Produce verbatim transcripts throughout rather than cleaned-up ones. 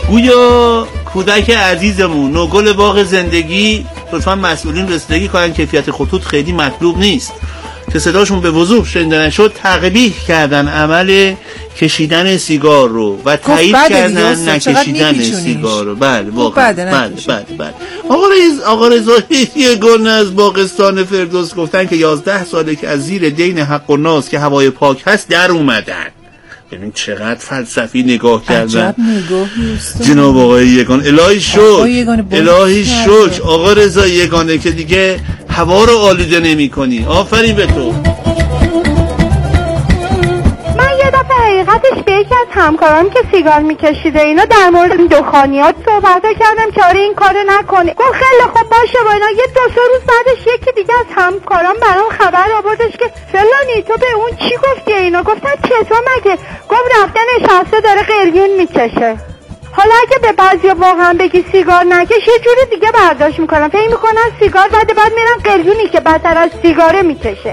گویا کودک عزیزمون نوگل باغ زندگی لطفا مسئولین رسیدگی کنن کیفیت خطوط خیلی مطلوب نیست که صداشون به وضوح شنیده نشد. تقبیح کردن عمل کشیدن سیگار رو و تایید کردن نکشیدن سیگار رو. بله واقعا بله بله بله. آقا رئیس آقا رضایی یگان از باغستان فردوس گفتن که یازده ساله که از زیر دین حق و ناس که هوای پاک هست در اومدن. ببین چقدر فلسفی نگاه کردن. عجب نگاهی جناب آقای یگان. الهی شکر الهی شکر آقا رضا یگانه که دیگه هوا رو آلوده نمی کنی. آفرین به تو. من یه دفعه حقیقتش به یکی از همکارام که سیگار میکشیده اینا در مورد دخانیات صحبت کردم که آره این کارو نکنی. گفت خیلی خوب باشه با اینا. یه دو سه روز بعدش یکی دیگه از همکارام برام خبر آوردش که فلانی تو به اون چی گفتی اینا؟ گفتن چطور مگه؟ گفت رفته نشسته داره قلیون میکشه. حالا اگه به بعضیا واقعا بگی سیگار نکش یه جوری دیگه برداشت میکنن، فکر میکنن سیگار بعد بعد میرن قلیونی که بدتر از سیگاره میکشه.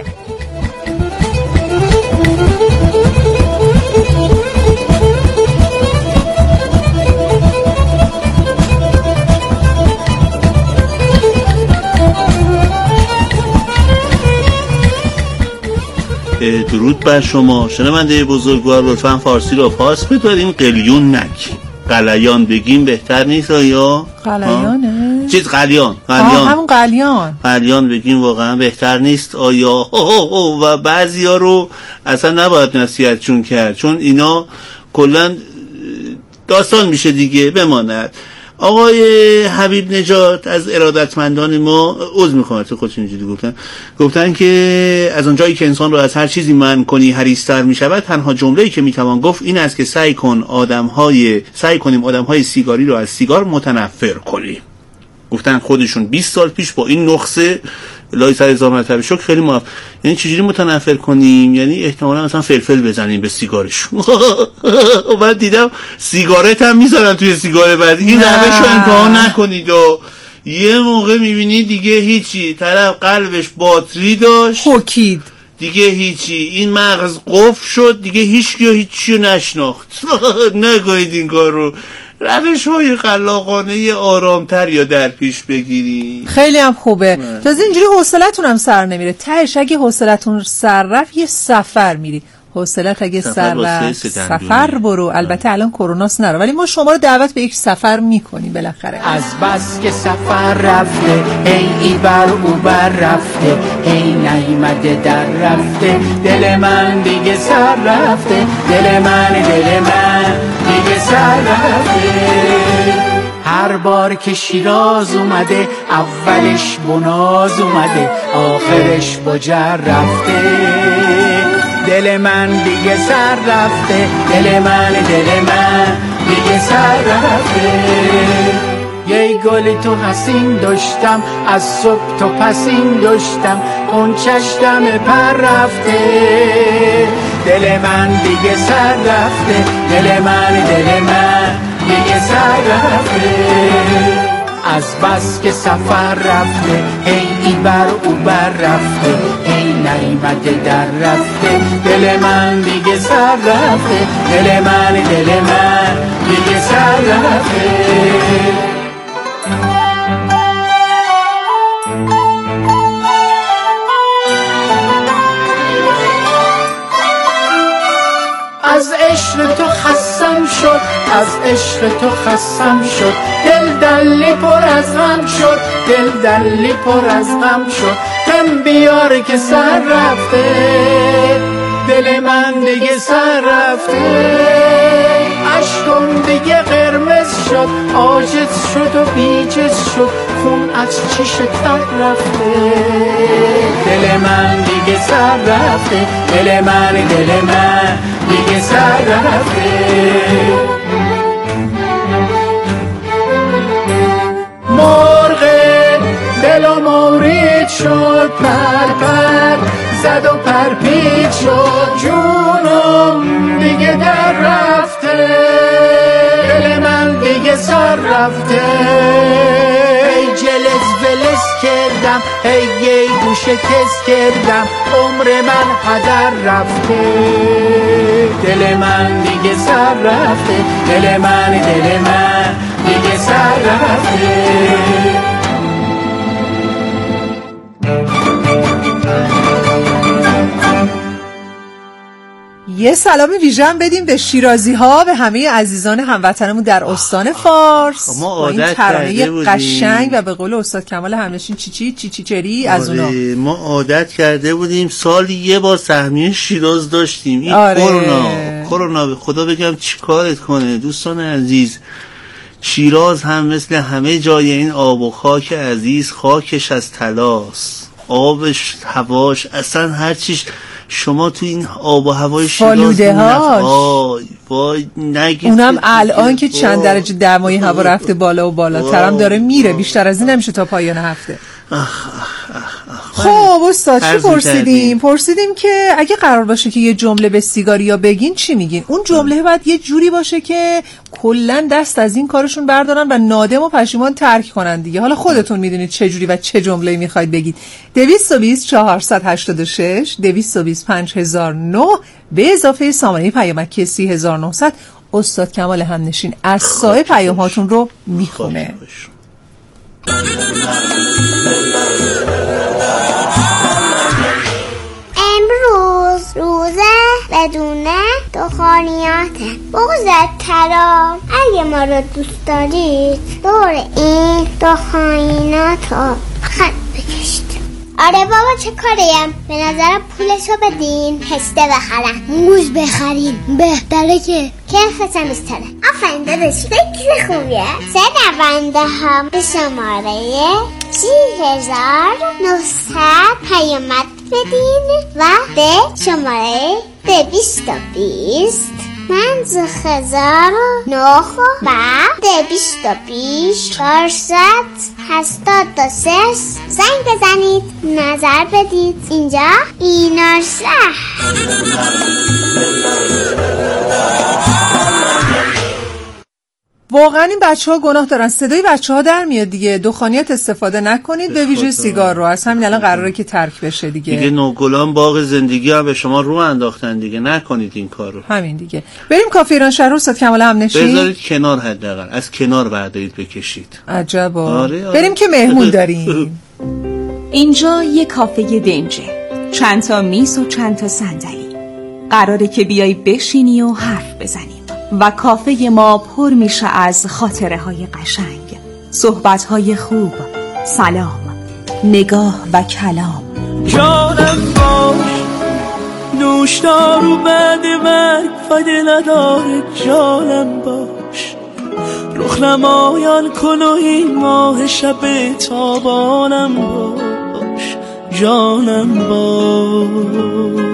درود بر شما شنونده بزرگوار، لطفا فارسی رو پاس بداریم. قلیون نک قلیان بگیم بهتر نیست یا قلیانه؟ چیز قلیان قلیان همون قلیان قلیان بگیم واقعا بهتر نیست آیا؟ اوه اوه و بعضی ها رو اصلا نباید نصیحتشون کرد چون اینا کلن داستان میشه دیگه. بماند آقای حبیب نژاد از ارادتمندان ما عذر میخوام تو خودش اینجوری گفتن گفتن که از اونجایی که انسان رو از هر چیزی منع کنی حریص‌تر میشود. تنها جمله‌ای که میتوان گفت این است که سعی کن آدم‌های سعی کنیم آدم‌های سیگاری رو از سیگار متنفر کنیم. گفتن خودشون بیست سال پیش با این نقصه لای سر هزار مرتبه شکر خیلی موفق. یعنی چجوری متنفر کنیم؟ یعنی احتمالاً مثلا فلفل بزنیم به سیگارشون. من دیدم سیگارت هم میذارن توی سیگار بعد. این روشو امتحان نکنید و یه موقع میبینی دیگه هیچی، طرف قلبش باتری داشت خوکید دیگه هیچی، این مغز قفل شد دیگه هیچکی و هیچی رو نشناخت. نگوید این کار رو. روش های خلاقانه آرامتر یا در پیش بگیری. خیلی هم خوبه. تازه اینجوری حوصلتون هم سر نمیره. تهش اگه حوصلتون سر رفت یه سفر میری. حوصلت اگه سر رفت سفر برو. البته الان کروناست نرو، ولی ما شما رو دعوت به یک سفر میکنیم بالاخره. از بس که سفر رفته ای ای بر او بر رفته ای نیامده در رفته دل من دیگه سر رفته دل من دل من دیگه سر رفته. هر بار که شیراز اومده اولش بناز اومده آخرش بجر رفته دل من دیگه سر رفته دل من دل من دیگه سر رفته. یه گلی تو حسین داشتم از صبح تو پسین داشتم اون چشتم پر رفته دل من دیگه سر رفته دل من دل من دیگه سر رفته. از بس که سفر رفته ای ای بر او بر رفته ای نیامده در رفته دل من دیگه سر رفته دل من دل من دیگه سر رفته. از عشق تو خستم شد از عشق تو خستم شد دل دلی پر از غم شد دل دلی پر از غم شد غم بیار که سر رفته دل من دیگه سر رفته اشکم دیگه قرمز شد عاجز شد و بیجز شد خون از چشم تر رفته دل من دیگه سر رفته دل من دل من دیگه سر رفته. مرغ دل مورید شد پر پر زد و پرپید شد جونم دیگه در رفته دل من دیگه سر رفته جلس ولس کردم هی یه گوشه کس کردم عمر من هدر رفته دل من دیگه سر رفته دل من دل من سر رفته. یه سلام ویژه هم بدیم به شیرازی ها، به همه عزیزان هموطنمون در استان فارس. ما عادت کرده بودیم قشنگ و به قول استاد کمال همنشین چیچی چیچی چری از اونا. ما عادت کرده بودیم سالی یه بار سهمیه شیراز داشتیم. این آره. کرونا کرونا به خدا بگم چیکارت کنه دوستان عزیز. شیراز هم مثل همه جای این آب و خاک عزیز خاکش از طلاست، آبش هواش اصلا هر چیش. شما تو این آب و هوای شیراز فالوده هاش وای وای نگید. اونم الان که چند درجه دمای هوا رفته بالا و بالاترم داره میره، بیشتر از این نمیشه تا پایان هفته. خب استاد چی پرسیدیم؟ پرسیدیم که اگه قرار باشه که یه جمله به سیگاریا بگین چی میگین؟ اون جمله باید یه جوری باشه که کلن دست از این کارشون بردارن و نادم و پشیمان ترک کنن دیگه. حالا خودتون میدونید چه جوری و چه جمله‌ای میخواید بگید. دویست و بیست چهارصد و هشتاد و شش دویست و بیست پنج هزار و نه به اضافه سامانه پیامکی سی هزار و نهصد. استاد کمال همنشین از سایه پیام‌هاتون رو میخونه. امروز روزه بدون دخانیاته. بغضت ترام اگه ما رو دوست دارید دور این دخانیات رو خط بکشید. آره بابا چه کاریم؟ به نظرم پولشو بدین پسته بخرم، موز بخرین، بهتره که کیفت میستره. آفرین داداش فکر خوبیه. سه نونده هم به شماره سی هزار نهصد پیامت بدین و به شماره دویست و بیست پنج هزار و نه و دویست و بیست چهارصد هشتاد و شش زنگ بزنید، نظر بدید. اینجا اینار شهر. واقعا این بچه ها گناه دارن. صدای بچه ها در میاد دیگه. دخانیات استفاده نکنید، به ویژه سیگار رو. از همین الان قراره که ترک بشه دیگه. دیگه نوگلان باغ زندگی هم به شما رو انداختن دیگه، نکنید این کارو. همین دیگه. بریم کافه ایران شهر استاد کمال همنشین. بذارید کنار، حداقل از کنار بردارید بکشید. عجبا. آره آره. بریم که مهمون داریم. اینجا یه کافه دنجه، چند تا میز و چند تا صندلی. قراره که بیای بشینی و حرف بزنیم و کافه ما پر میشه از خاطره های قشنگ، صحبت های خوب، سلام، نگاه و کلام. جانم باش نوشدارو بعد مرگ فایده نداره. جانم باش رخ نمایان کن و این ماه شب تابانم باش. جانم باش.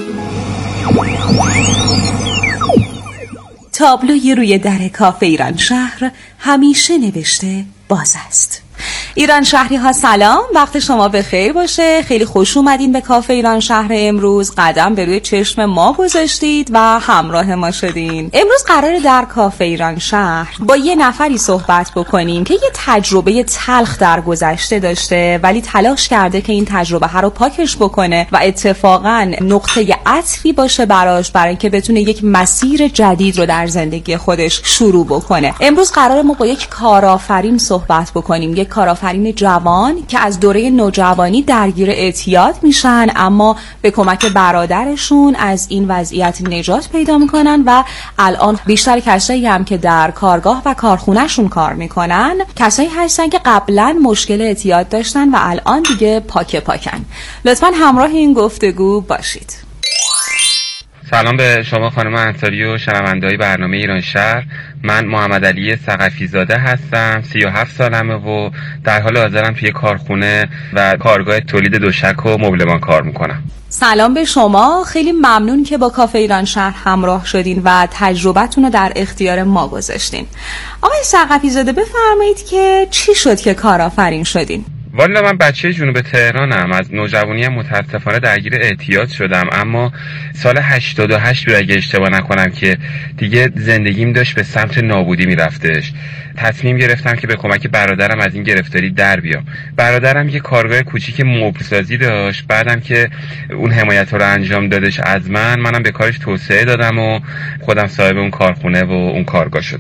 تابلوی روی در کافه ایران شهر همیشه نوشته باز است. ایران شهری ها سلام، وقت شما بخیر باشه. خیلی خوش اومدین به کافه ایران شهر. امروز قدم به روی چشم ما گذاشتید و همراه ما شدین. امروز قراره در کافه ایران شهر با یه نفری صحبت بکنیم که یه تجربه تلخ در گذشته داشته ولی تلاش کرده که این تجربه ها رو پاکش بکنه و اتفاقا نقطه عطفی باشه براش، برای اینکه بتونه یک مسیر جدید رو در زندگی خودش شروع بکنه. امروز قراره ما با یک کارآفرین صحبت بکنیم، یک کارآفرین جوان که از دوره نوجوانی درگیر اعتیاد میشن اما به کمک برادرشون از این وضعیت نجات پیدا میکنن و الان بیشتر کسایی هم که در کارگاه و کارخونهشون کار میکنن کسایی هستن که قبلا مشکل اعتیاد داشتن و الان دیگه پاک پاکن. لطفاً همراه این گفتگو باشید. سلام به شما خانم انصاری و شنونده‌های برنامه ایران شهر. من محمد علی ثقفی زاده هستم، سی و هفت سالمه و در حال حاضرم توی کارخونه و کارگاه تولید دوشک و مبلمان کار میکنم. سلام به شما، خیلی ممنون که با کافه ایران شهر همراه شدین و تجربتون رو در اختیار ما گذاشتین. آقای ثقفی زاده بفرمایید که چی شد که کارآفرین شدین؟ والا من بچه جنوب تهرانم، از نوجوانیم متاسفانه درگیر اعتیاد شدم، اما سال هشتاد و هشت بود اگه اشتباه نکنم که دیگه زندگیم داشت به سمت نابودی میرفتش. تصمیم گرفتم که به کمک برادرم از این گرفتاری در بیام. برادرم یه کارگاه کوچیک مبلسازی داشت، بعدم که اون حمایت رو انجام دادش از من، منم به کارش توسعه دادم و خودم صاحب اون کارخونه و اون کارگاه شدم.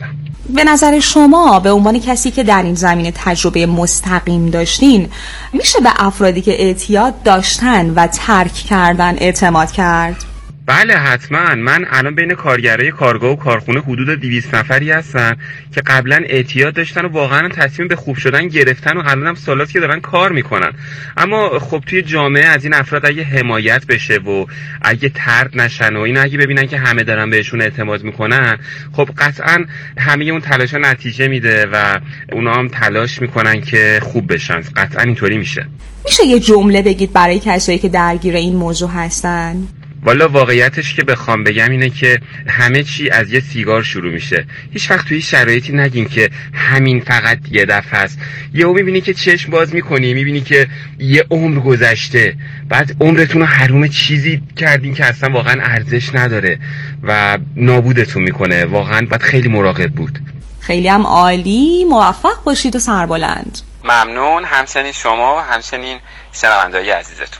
به نظر شما به عنوان کسی که در این زمینه تجربه مستقیم داشتین، میشه به افرادی که اعتیاد داشتن و ترک کردن اعتماد کرد؟ بله حتما. من الان بین کارگرای کارگاه و کارخونه حدود دویست نفری هستن که قبلا اعتیاد داشتن و واقعا تصمیم به خوب شدن گرفتن و الان هم سالاتی که دارن کار میکنن. اما خب توی جامعه از این افراد اگه حمایت بشه و اگه طرد نشن و این اگه ببینن که همه دارن بهشون اعتماد میکنن، خب قطعا همه اون تلاشا نتیجه میده و اونا هم تلاش میکنن که خوب بشن. قطعا اینطوری میشه. میشه یه جمله بگید برای کسایی که درگیر این موضوع هستن؟ والا واقعیتش که بخوام بگم اینه که همه چی از یه سیگار شروع میشه. هیچ وقت توی شرایطی نگین که همین فقط یه دفعه است. یهو میبینی که چشم باز میکنی، میبینی که یه عمر گذشته، بعد عمرتون رو حروم چیزی کردین که اصلا واقعا ارزش نداره و نابودتون میکنه. واقعا باید خیلی مراقب بود. خیلی هم عالی، موفق باشید و سربلند. ممنون، همچنین شما و همچنین شنونده‌های عزیزتون.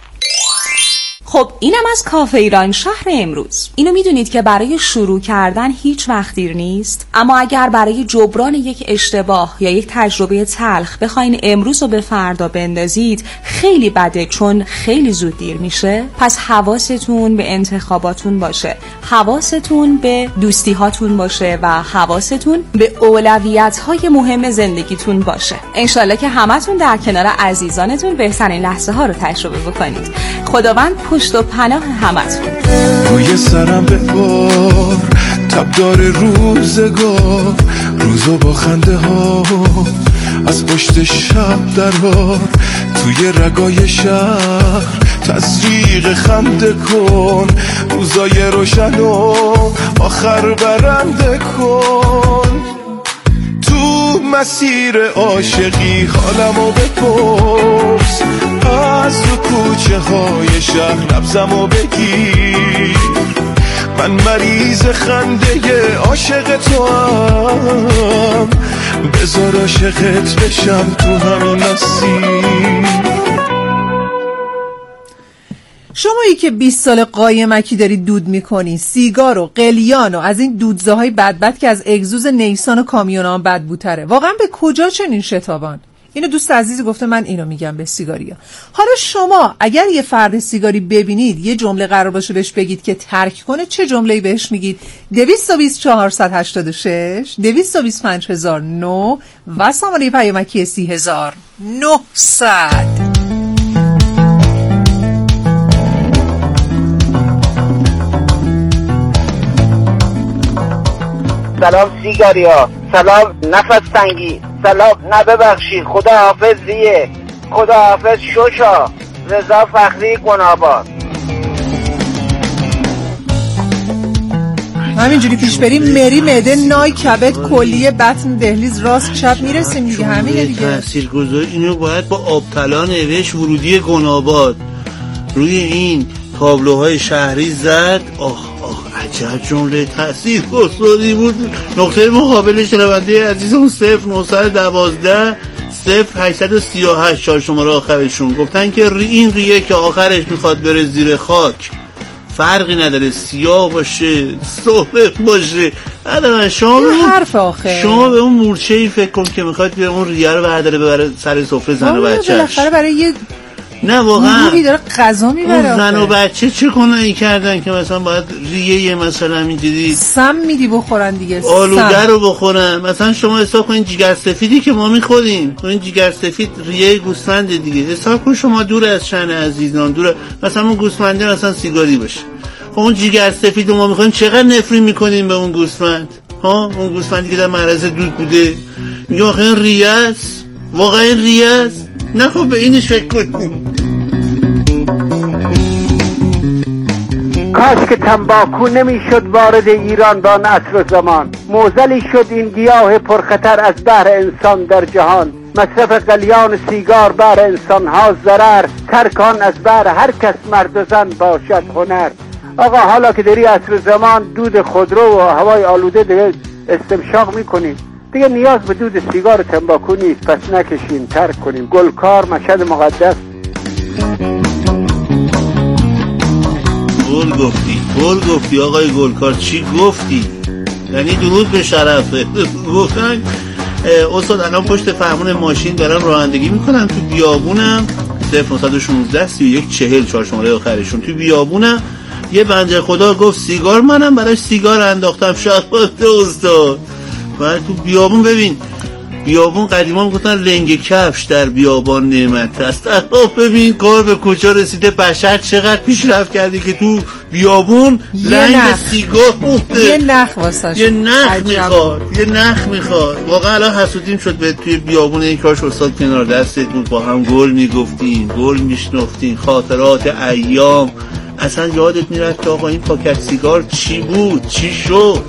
خب اینم از کافه ایران شهر امروز. اینو میدونید که برای شروع کردن هیچ وقت دیر نیست، اما اگر برای جبران یک اشتباه یا یک تجربه تلخ بخواین امروز رو به فردا بندازید خیلی بده، چون خیلی زود دیر میشه. پس حواستون به انتخاباتون باشه، حواستون به دوستی هاتون باشه و حواستون به اولویت های مهم زندگیتون باشه. انشالله که همتون در کنار عزیزانتون بهترین لحظه ها رو تجربه بکنید. خداوند پشت و پناه همتون. روی سرم ببار تبدار روزگار، روزو با خنده ها از پشت شب درار، توی رگای شهر تزریق خنده کن، روزای روشنو آخر برنده کن. تو مسیر عاشقی حالمو بپرس، از تو کوچه های شهر نبضمو بگیر، من مریض خنده عاشق تو هم، بذار عاشقت بشم تو همین مسیر. شمایی که بیست سال قایمکی داری دود میکنی، سیگار و قلیان و از این دودزاهای بدبد که از اگزوز نیسان و کامیونان بدبوتره، واقعا به کجا چنین شتابان؟ اینو دوست عزیزی گفته، من اینو میگم به سیگاریا. حالا شما اگر یه فرد سیگاری ببینید یه جمله قرار باشه بهش بگید که ترک کنه، چه جمله‌ای بهش میگید؟ دویست و بیست چهارصد و هشتاد و شش دویست و بیست پنج هزار و نه و سامانه پیامکی سی هزار و نهصد. سلام سیگاریا، سلام نفس تنگی، سلام نه ببخشی، خدا حافظ دیه، خدا حافظ شوشا، رضا فخری گناباد. همینجوری پیش بریم مری معده نای کبد کلیه بطن دهلیز راست چپ میرسیم دیگه. همینه دیگه. تاثیرگذار اینو باید با آبطلا نوشت ورودی گناباد روی این تابلوهای شهری زد. آخ آخ عجب جمله تاثیرگذاری بود. نقطه مقابل شنونده عزیزمون صفر نهصد و دوازده صفر هشتصد و سی و هشت چهار شماره آخرشون گفتن که ری این ریه که آخرش میخواد بره زیر خاک فرقی نداره، سیاه باشه سرخ باشه. الان شما به حرف آخر شما به اون مورچه‌ای فکر کن که میخواد بیاره اون ریه رو برداره ببره سر سفره زن و بچه‌اش. بالاخره برای یه نه واقعا اون داره غذا میبره. زن و بچه چه کنایی کردن که مثلا باید ریه مثلا اینجوری سم میدی بخورن دیگه، آلوده رو بخورن. مثلا شما حساب کنین جگر سفیدی که ما میخوریم، این جگر سفید ریه گوسفند دیگه. حساب کن شما دور از شأن عزیزان، دور مثلا اون گوسفنده مثلا سیگاری باشه، خب اون جگر سفید ما میخوریم چقدر نفرین میکنیم به اون گوسفند ها. اون گوسفندی که در معرض دود بوده میگه واقعا ریه است، واقعا ریه است. نه خب به اینش فکر کنیم. کاش که تنباکو نمیشد وارد ایران با نصر و زمان، موزلی شد این گیاه پرخطر از بحر انسان در جهان. مصرف قلیان سیگار بر انسان ها ضرر، ترکان از بر هر کس مرد و زن باشد هنر. آقا حالا که داری عصر زمان دود خودرو و هوای آلوده دیگه استنشاق میکنی، دیگه نیاز به دود سیگار و تنباکو نیست. پس نکشین، ترک کنیم. گلکار، مشهد مقدس. گل گفتی گل گفتی آقای گلکار، چی گفتی؟ یعنی درود به شرفه. گفتن استاد الان پشت فرمون ماشین دارن رانندگی میکنن تو بیابونم صفر نه یک شش سی و یک چهل چهار شماره آخرشون تو بیابونم، یه بنده خدا گفت سیگار، منم براش سیگار انداختم. شاید باشه استاد. بعد تو بیابون ببین، بیابون قدیما میگفتن لنگ کفش در بیابان نعمت است. ببین کار به کجا رسیده، بشر چقدر پیشرفت کرده که تو بیابون لنگ سیگار مونده. یه نخ واسه یه نخ میخواد یه نخ میخواد واقعا الان حسودیم شد به توی بیابون این کارش استاد کنار دستت بود، با هم گل میگفتین، گل میشنفتین، خاطرات ایام. اصلا یادت میرفت که آقا این پاکت سیگار چی بود، چی شد.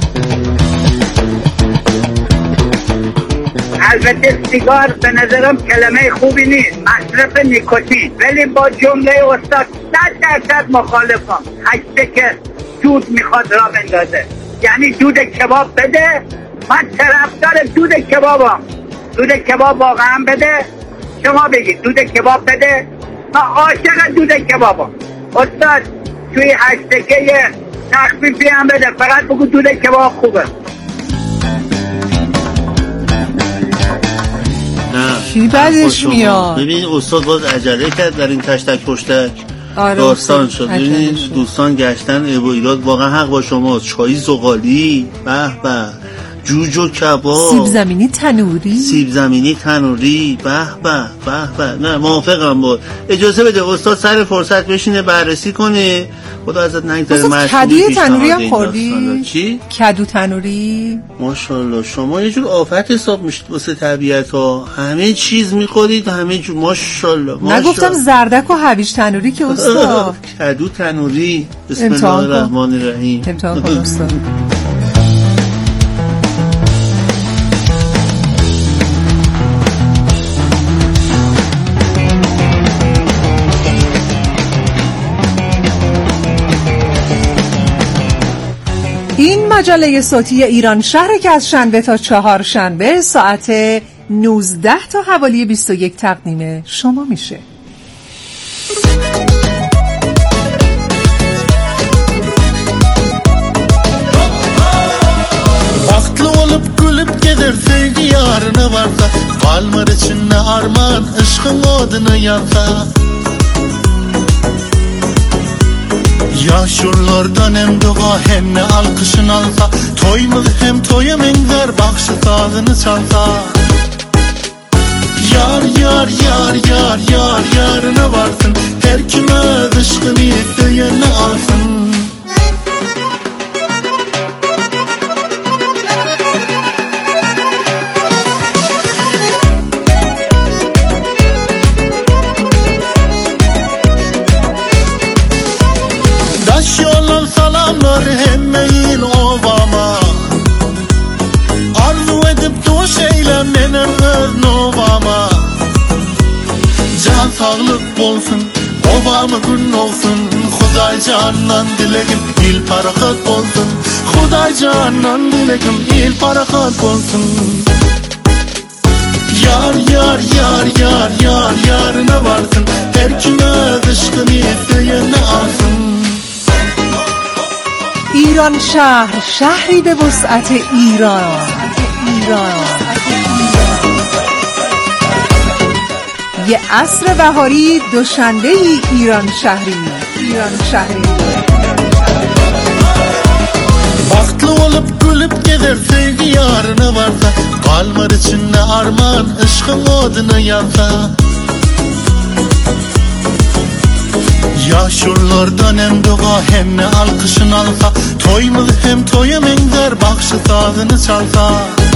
البته سیگار به نظرم کلمه خوبی نیست، مصرف نیکوتین، ولی با جمله استاد صد درصد مخالفم. هشته که دود میخواد را بندازه، یعنی دود کباب بده. من طرفدار دود کبابم، دود کباب واقعا بده. شما بگید دود کباب بده، من عاشق دود کبابم. استاد توی هشته که یه تخفیفی هم بده، فقط بگو دود کباب خوبه. چی بعدش میاد؟ ببین استاد باز عجله کرد در این تشتک پشتک. آره داستان شد. ببین دوستان گشتن ابو ایراد، واقعا حق با شماست. چای زغالی، به به، جوجو کباب، سیب زمینی تنوری، سیب زمینی تنوری، به به به به. نه موافقم بود. اجازه بده استاد سر فرصت بشینه بررسی کنه. خدا ازت نگذره. مشروعی کدو تنوری هم خوردی؟ چی؟ کدو تنوری؟ ماشاءالله شما یه جور آفت حساب میشید واسه طبیعت ها. همه چیز میخورید، همه جور. ماشاءالله. نگفتم زردک و هویج تنوری که استاد. کدو تنوری. بسم الله الرحمن الرحیم. امتحان کن استاد. این مجله صوتی ایران شهر که از شنبه تا چهار شنبه ساعت نوزده تا حوالی بیست و یک تقدیم شما میشه. Vakti olup gülüp gelir sevgi yarına varsa, kalmar içinde arman ışkın odunu yansa. Yaşurlardan hem dua hem ne alkışın alsa, toymuz hem toyum enver bakşı sazını çalsa. Yar yar yar yar yar yarına varsın, her kime dışkını isteyeni alsın. Daş yolun salamlar hem meyil ovama, arzu edip tuş eylem benim öz novama. Can sağlık bolsun, ovamı gün olsun, Xuday candan dilegim il parakat olsun, Xuday candan dilegim il parakat olsun. Yar yar yar yar yar yarına varsın, her kime dışkını isteyeni alsın. ایران شهر، شهری به وسعت ایران. ایران یه عصر بهاری، دوشنبه ای ایران شهری. ایران شهری Vakti olup gülüp gelir sevgi yarına varsa, kalmar içinde arman ışkın odunu yansa. Yaşurlardan hem dua hem ne alkışın alsa, toymuz hem toyum enver bakşı sazını çalsa.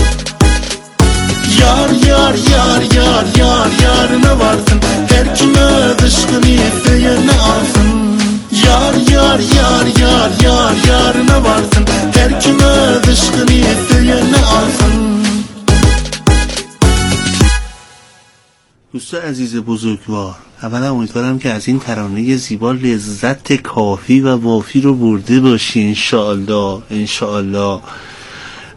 Yar yar yar yar yar yarına varsın, her kime dışkını isteyeni alsın. Yar yar yar yar yar yarına varsın, her kime dışkını isteyeni alsın. دوست عزیز بزرگوار، اولا امیدوارم که از این ترانه زیبا لذت کافی و وافی رو برده باشی انشاءالله انشاءالله.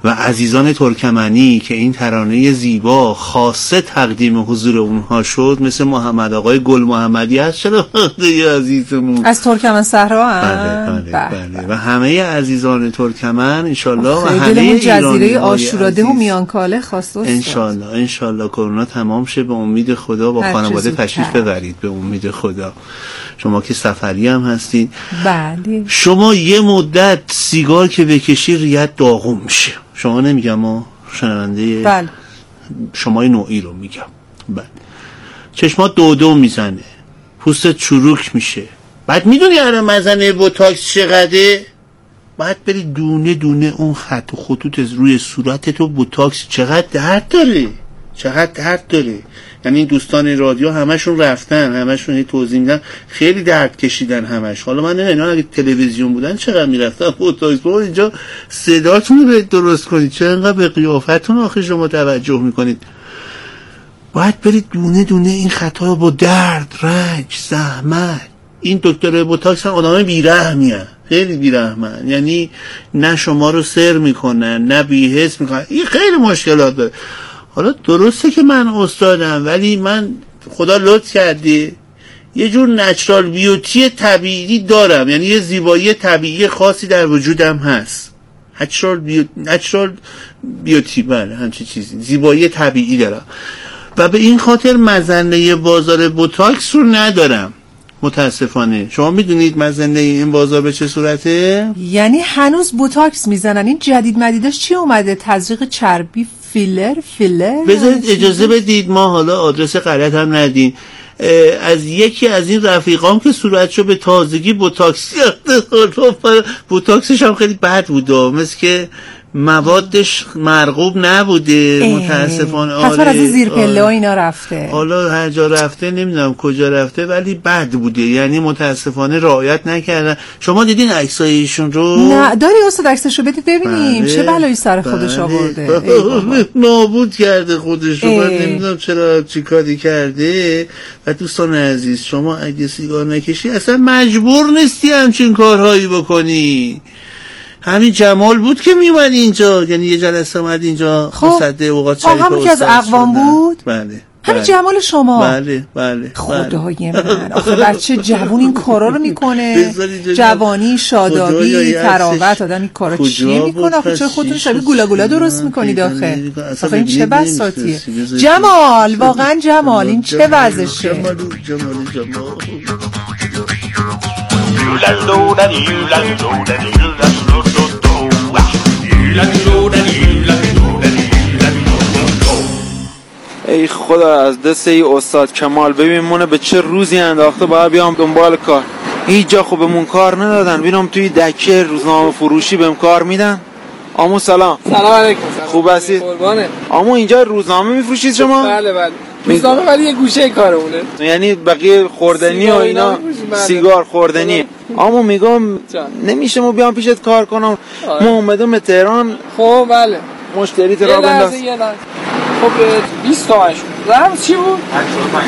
و عزیزان ترکمنی که این ترانه زیبا خاصه تقدیم حضور اونها شد، مثل محمد آقای گل محمدی هست، چرا عزیزمون از ترکمن صحرا هم بله بله بله و همه عزیزان ترکمن انشالله و همه جزیره عاشوراده و میانکاله خواسته انشالله انشالله کرونا تمام شه، به امید خدا با خانواده تشریف ببرید، به امید خدا. شما که سفری هم هستید، بله شما یه مدت سیگار که بکشی ریت داغون میشه. شما نمیگم ما شنونده بله. شما نوعی رو میگم. بله چشمات دو دو میزنه، پوستت چروک میشه، بعد میدونی الان مزنه بوتاکس چقدره؟ بعد بری دونه دونه اون خط و خطوط روی صورتت و بوتاکس چقدر درد داره، چقدر درد داره. یعنی این دوستان رادیو همشون رفتن، همشون هی توضیح میدن، خیلی درد کشیدن همش. حالا من نمیدونم اگه تلویزیون بودن چقدر میرفتن بوتاکس. بابا اینجا صداتون رو درست کنید، چرا انقدر به قیافتون آخه شما توجه میکنید؟ باید برید دونه دونه این خطا رو با درد، رنج، زحمت. این دکتر بوتاکس هم آدم بیرحمیه، خیلی بیرحمن، یعنی نه شما رو سر میکنن نه بی‌حس میکنن، این خیلی مشکلات داره. حالا درسته که من استادم، ولی من خدا لطف کرده یه جور نچرال بیوتی طبیعی دارم، یعنی یه زیبایی طبیعی خاصی در وجودم هست. نچرال بیو... نچرال بیوتی، بله همچین چیزی، زیبایی طبیعی دارم و به این خاطر مظنه بازار بوتاکس رو ندارم متاسفانه. شما میدونید مظنه این بازار به چه صورته؟ یعنی هنوز بوتاکس میزنن. این جدید مدیداش چی اومده؟ تزریق چربی، فیلر فیلر بذارید اجازه بدید ما حالا آدرس غلط هم ندیم. از یکی از این رفیقام که صورتشو به تازگی بوتاکس بوتاکسش هم خیلی بد بوده، مثل که موادش مرغوب نبوده متاسفانه. حتما از این زیر پله ها اینا رفته، حالا هر جا رفته نمیدونم کجا رفته، ولی بد بوده، یعنی متاسفانه رعایت نکردن. شما دیدین عکسای ایشون رو؟ نه داری استاد عکسشو بدید ببینیم. بله. چه بلایی سر خودش آورده، نابود کرده خودشو. من نمیدونم چرا چی کاری کرده. و دوستان عزیز شما اگه سیگار نکشی اصلا مجبور نیستی همچین کارهایی بکنی. همین جمال بود که میومد اینجا، یعنی یه جلسه اومد اینجا مصدق اوقات شریف همین که از اقوام بود. بله همین جمال شما. بله بله خدای من، آخه بچه جوون این کارا رو میکنه، جوانی، شادابی، تراوت، آدم این کارا چیه میکنه؟ آخه چرا خودتون شبیه گولا گولا درست میکنید آخه؟ آخه این چه بساطیه؟ جمال، واقعا جمال، این چه وضعشه؟ ای خدا از دست ای استاد کمال، ببین مونه به چه روزی انداخته، باید بیام دنبال کار. هیچ جا خوبمون کار ندادن، ببینم توی دکه روزنامه فروشی بهم کار میدن. آمو سلام. سلام علیکم. خوب هستید؟ قربانه. آمو اینجا روزنامه میفروشید شما؟ بله بله. روزنامه ولی یه گوشه کارمونه. یعنی بقیه خوردنی و اینا سیگار خوردنی. آمو میگم نمیشه ما بیام پیشت کار کنم. ما اومدم تهران. خب بله. مشتری تو را بنداز. خب بیست تومن شد. رمز چی بود؟ هشتاد و پنج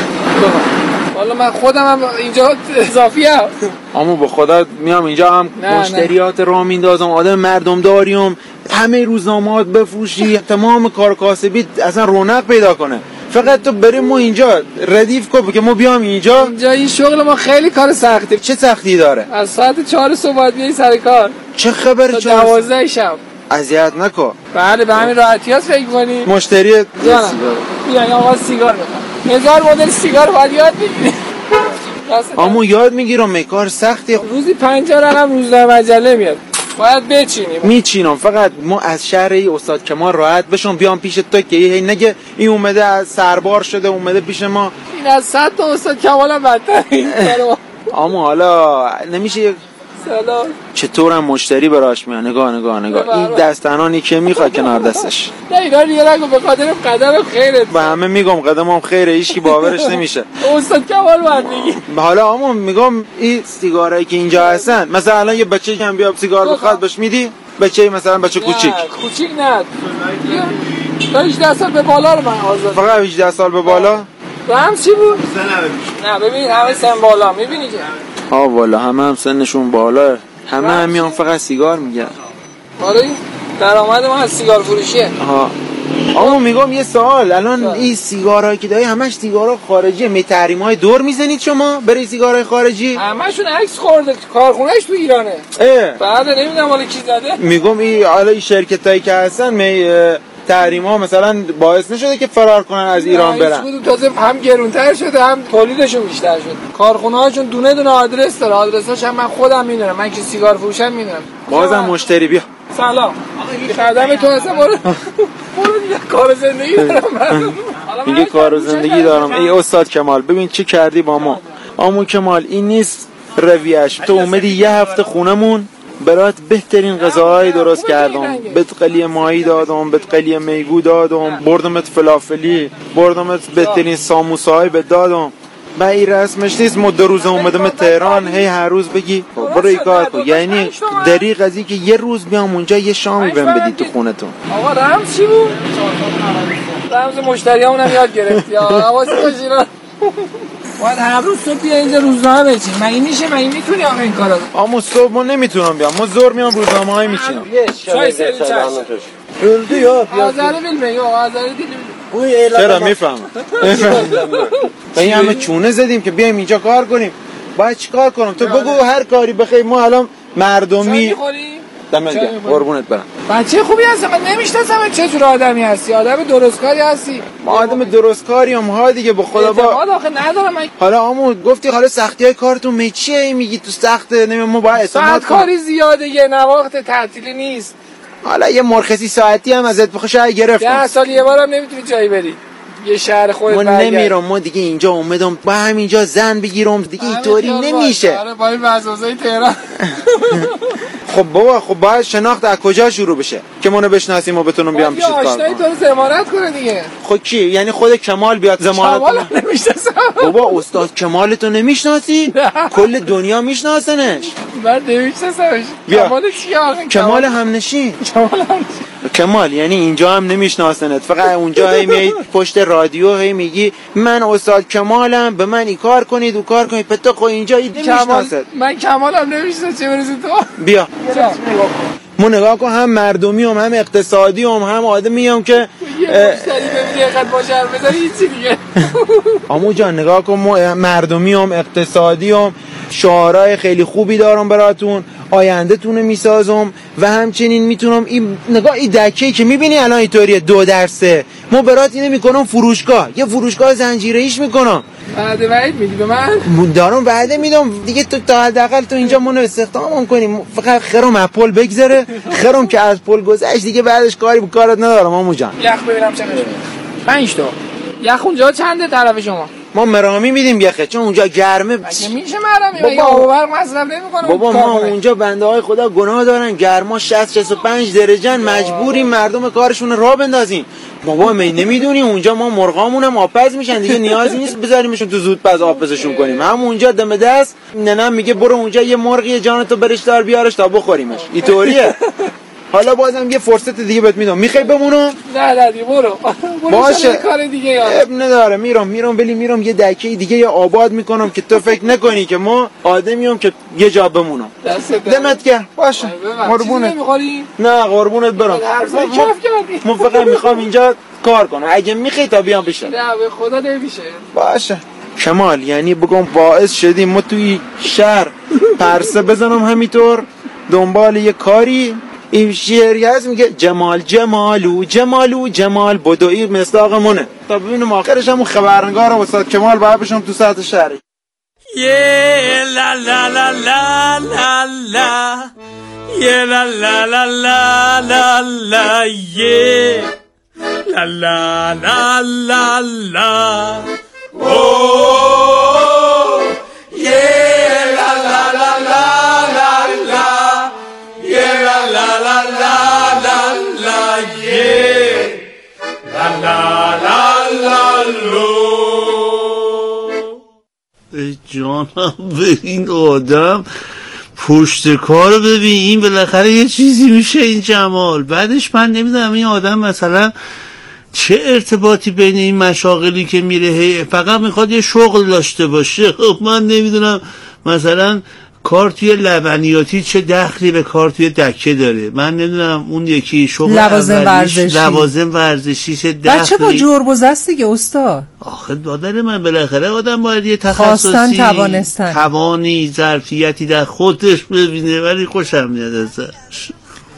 والا من خودم هم اینجا اضافی هم. اما به خدا میام اینجا هم مشتریات را میندازم، آدم مردم داریم، همه روزنامه‌ات بفروشی، تمام کار کاسبی اصلا رونق پیدا کنه. فقط تو بریم ما اینجا ردیف کن که ما بیام اینجا. اینجا این شغل ما خیلی کار سخته. چه سختی داره؟ از ساعت چهار صبح باید بیای سر کار. چه خبره؟ تا دوازده شب. اذیت نکن. بله به همین راحتی هست فکر کنی. مشتری جانم بیا آقا سیگار بخور. هزار مدل سیگار باید یاد بگیری. اما یاد میگیرم کار سختی. روزی پنجاه رقم روزنامه مجله میاد. باید بچینیم. میچینم، فقط ما از شهر ای استاد کمال راحت بشم بیام پیش تو که هی نگه این اومده از سربار شده اومده پیش ما. این از صد تا استاد کمال هم بدتر. اما حالا نمیشه. سلام. چطورم مشتری براش میاد؟ نگاه نگاه نگاه این دستانانی که میخواد کنار دستش. نه اینا دیگه نگو، به خاطر قدم خیرت. به همه میگم قدمم خیره، هیچ کی باورش نمیشه. استاد کمال بعد میگی. حالا اما میگم این سیگارایی که اینجا هستن، مثلا الان یه بچه که بیا سیگار بخواد بهش میدی؟ بچه مثلا بچه کوچیک. کوچیک نه. تا هجده سال به بالا رو من آزاد. فقط هجده سال به بالا؟ رمز چی بود؟ نه ببین همه سن بالا میبینی که. آه والا همه هم سنشون بالا، همه هم میان فقط سیگار میگن. آره درآمد ما از سیگار فروشیه. آها. آقا میگم یه سوال، الان این سیگارایی که داری همش سیگارا خارجیه، می تحریم‌های دور میزنید شما برای سیگارای خارجی؟ همشون عکس خورده، کارخونه‌اش تو ایرانه. اه. بعد نمیدونم حالا کی زده. میگم این حالا این شرکتایی که هستن می تحریم‌ها مثلا باعث نشده که فرار کنن از ایران برن؟ نه، تازه هم گرونتر شده هم تولیدشون بیشتر شده. کارخونه‌هاشون دونه دونه آدرس داره، آدرساش هم من خودم میدونم، من که سیگار فروشم میدونم. بازم مشتری بیا. سلام. خدمت تو هستم. برو برو دیگه کار زندگی دارم. میگه کار زندگی دارم. ای استاد کمال ببین چی کردی با ما. آمون کمال این نیست رویش. تو اومدی یه هفته خونمون برات بهترین غذاهای درست کردم، بهت قلی ماهی دادم، بهت قلی میگو دادم، بردمت فلافلی، بردمت بهترین ساموساهای بهت دادم. با این رسمش نیست ما دو روز اومدم تهران هی هر روز بگی برو این کار کن. یعنی دریغ از این که یه روز بیام اونجا یه شامی بهم بدی تو خونتون. آقا رمز چی بود؟ رمز مشتریامون هم یاد گرفتی. حواست باشه اینا. باید هر روز صبح بیا اینجا روزنامه بچین. مگه میشه؟ مگه میتونی آقا این کارا؟ اما صبح ما نمیتونم بیام. ما زور میام روزنامه‌های میچینم. چای سری چای. ولدی یا آذر بیل یا آذر دیل. چرا میفهمم. این همه چونه زدیم که بیایم اینجا کار کنیم. باید چیکار کنم؟ تو بگو هر کاری بخیر. ما الان مردمی دمت گرم قربونت برم. بچه خوبی هستی. من نمیشناسم چه جور آدمی هستی. آدم درستکاری هستی. ما آدم درستکاری هم ها دیگه به خدا با آخه ندارم من. حالا عمو گفتی حالا سختیای کارتون می چیه میگی تو سخته نمی ما باید اعتماد کنیم. کاری زیاده یه وقت تعطیلی نیست. حالا یه مرخصی ساعتی هم ازت بخوام شاید گرفتم. ده سال یه بارم نمیتونی جایی بری. یه شهر خودت ما نمیرم. ما دیگه اینجا اومدم با همینجا زن بگیرم دیگه اینطوری نمیشه. آره با این وسوسه تهران. خب بابا خب باید شناخت از کجا شروع بشه که منو بشناسیم و بتونم بیام پیشت کار کنم. آشنایی تو رو ضمانت کنه دیگه. خب کی؟ یعنی خود کمال بیاد ضمانت کنه؟ کمال نمیشناسم. بابا استاد کمال تو نمیشناسی؟ کل دنیا میشناسنش. من نمیشناسمش. کمال چیه آخه؟ کمال همنشین. کمال همنشین. کمال یعنی اینجا هم نمیشناسنت، فقط اونجا هی میای پشت رادیو هی میگی من استاد کمالم به من این کار کنید و کار کنید. پتو خو اینجا نمیشناسد. من کمالم نمیشناسم. چه برسه تو؟ بیا ما نگاه کن هم مردمی هم هم اقتصادی هم هم آدمی هم که یه مشتری ببینی اقدر باشه حرف بزنی هیچی دیگه. عمو جان نگاه کن ما مردمی هم اقتصادی هم شعارهای خیلی خوبی دارم براتون، آینده تونه میسازم و همچنین میتونم این نگاه این دکه‌ای که میبینی الان اینطوریه دو درسه ما برات اینو میکنم فروشگاه، یه فروشگاه زنجیره‌ایش میکنم. وعده وعید میدی به من؟ دارم وعده میدم دیگه. تو تا حداقل تو اینجا منو استخدام کنیم. فقط خرم از پل بگذره، خرم که از پل گذشت دیگه بعدش کاری به کارت ندارم عمو جان. یخ ببینم چقدر پنج تا یخ اونجا چنده طرف شما؟ ما مرامی میدیم یخه چون اونجا گرمه. مگه میشه مرامی؟ مگه آب و برق مصرف نمیکنه؟ بابا ما اونجا بنده های خدا گناه دارن، گرما شصت شصت و پنج درجه، مجبوریم مردم کارشون راه بندازیم. بابا می نمیدونی اونجا ما مرغامون هم آبپز میشن دیگه، نیازی نیست بذاریمشون تو زودپز آبپزشون کنیم. هم اونجا دم دست ننم میگه برو اونجا یه مرغی جانتو برش دار بیارش تا بخوریمش. اینطوریه. حالا بازم یه فرصت دیگه بهت میدم. میخوای بمونم؟ نه نه دیگه برو. باشه کار دیگه یاد. اب نداره میرم میرم ولی میرم یه دکه دیگه یه آباد میکنم که تو فکر نکنی که ما آدمیم که یه جا بمونم. دمت گرم. باشه. قربونت. نه قربونت برم. ما فقط میخوام اینجا کار کنم. اگه میخوای تا بیام بشه. نه به خدا نمیشه. باشه. کمال یعنی بگم باعث شدیم ما توی شهر پرسه بزنم همینطور دنبال یه کاری. این شعری هست میگه جمال جمالو جمالو جمال بدوی مصداقمونه. تا ببینم آخرش همون خبرنگار استاد کمال باید بشم تو سطح شهر. یه لا لا لا لا لا لا یه لا لا لا لا لا لا یه لا لا لا لا لا اوه یه لا لا لا لا لا لا یه لا لا لا لا لا لا یه لا لا لا لا لو. ای جانم به این آدم پشت کار ببین، این بالاخره یه چیزی میشه این جمال. بعدش من نمیدونم این آدم مثلا چه ارتباطی بین این مشاغلی که میره هی فقط میخواد یه شغل داشته باشه. خب من نمیدونم مثلا کار توی لبنیاتی چه دخلی به کار توی دکه داره؟ من نمیدونم. اون یکی شغل لوازم ورزشی، لوازم ورزشی چه دخلی؟ بچه با جرب و زست دیگه استاد. آخه دادر من بالاخره آدم باید یه تخصصی توانستن، توانی، ظرفیتی در خودش ببینه. ولی خوشم میاد ازش.